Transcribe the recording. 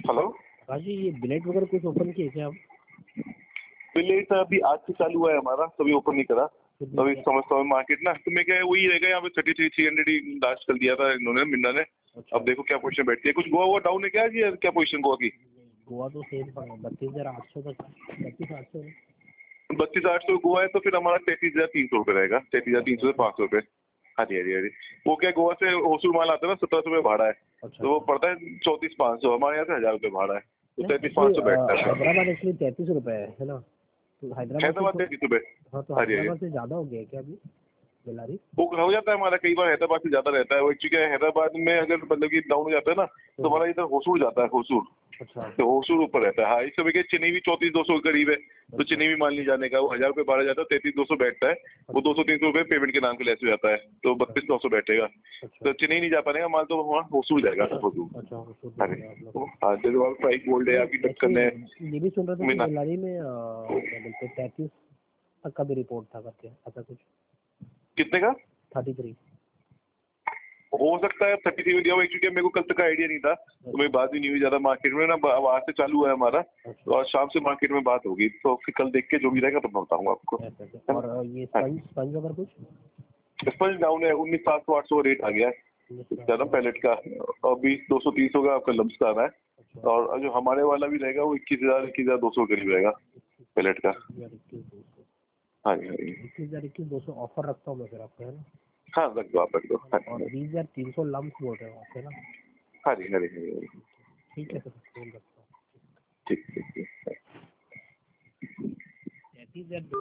Hello भाजी, ये bill rate वगैरह कुछ ओपन किए क्या आप? बिलेट अभी आज से चालू हुआ है हमारा, तभी ओपन नहीं करा। फिर भी अभी क्या? समझता हूँ मार्केट ना, तो मैं क्या है वही रहेगा यहाँ पे 33,300 ही लास्ट कर दिया था इन्होंने, मिन्ना ने। अच्छा। अब देखो क्या पोजीशन बैठती है। कुछ गोवा हुआ डाउन है क्या जी? क्या पोजीशन गोवा की? गोवा तो सेम पड़ा है 32,800 तक, 32,800 है। 32,800 गोवा है, तो फिर हमारा 33,300 रुपये रहेगा। 33,300 से 500 रुपये। हाँ जी, हाँ जी, हाँ जी। वो क्या गोवा से होसूर माल आता है ना, 1700 रुपये भाड़ा है। अच्छा तो वो पड़ता है 34,500। हमारे यहाँ से 1000 रुपये भाड़ा है, तो नहीं, 33,500 बैठता है। हैदराबाद एक्चुअली 33 रुपये है ना? तो हैदराबाद से हैदराबाद 33 रुपये। हाँ, तो हाँ जी, हाँ जी। हैदराबाद से ज़्यादा हो गया है क्या अभी बेलारी? वो हो जाता है हमारा, कई बार हैदराबाद से ज्यादा रहता है। वो एक्चुअली हैदराबाद में अगर मतलब कि डाउन हो जाता है ना, तो हमारा इधर होसूर जाता है, होसूर। अच्छा तो होसूर ऊपर रहता है। हाँ, इस समय के चेन्नई भी 34,200 के करीब है, तो अच्छा चेन्नई भी मान नहीं जाने का। वो 1000 रुपये भाड़ा जाता है, 33,200 बैठता है। वो 200-300 रुपये पेमेंट के नाम पे लेस हो जाता है, तो 32,900 बैठेगा। अच्छा तो चेन्नई नहीं जा पाएगा माल, तो वहाँ होसूर जाएगा, होसूर। अच्छा, होसूर हाँ जाएगा आप जी। लोग। तो हाँ, जैसे आप प्राइस बोल रहे हैं, आपकी टक्कर ने एक्चुअली ये भी सुन रहा था कि मीना बेलारी में क्या बोलते हैं 33 तक का भी रिपोर्ट था करके, ऐसा कुछ। कितने का 33। हो सकता है 33 में दिया हो। एक्चुअली मेरे को कल तक का आइडिया नहीं था, तो मेरी बात भी नहीं हुई ज्यादा मार्केट में ना। अब आज से चालू हुआ है हमारा, तो आज शाम से मार्केट में बात होगी, तो फिर कल देख के जो भी रहेगा तो मैं बताऊंगा आपको। ऐसा क्या? है और ना? ये हाँ। स्पंज स्पंज वगैरह कुछ? स्पंज डाउन है, 19,700-800 रेट आ गया है ज्यादा पैलेट का। और 20,200-300 का आपका लम्स का आ रहा है। अच्छा, और जो हमारे वाला भी रहेगा वो 21,000-21,200 करीब रहेगा पैलेट का। 21,200। हाँ जी, हाँ जी। 21,200 ऑफर रखता हूँ मैं फिर आपको, है ना? हाँ, रख दो, आप रख दो। हाँ और जी, 20,300 लम्स बोल रहे हो आप, है ना? हाँ जी, हाँ जी, हाँ जी। ठीक है सर, फोन रखता हूँ। ठीक ठीक ठीक। 33,000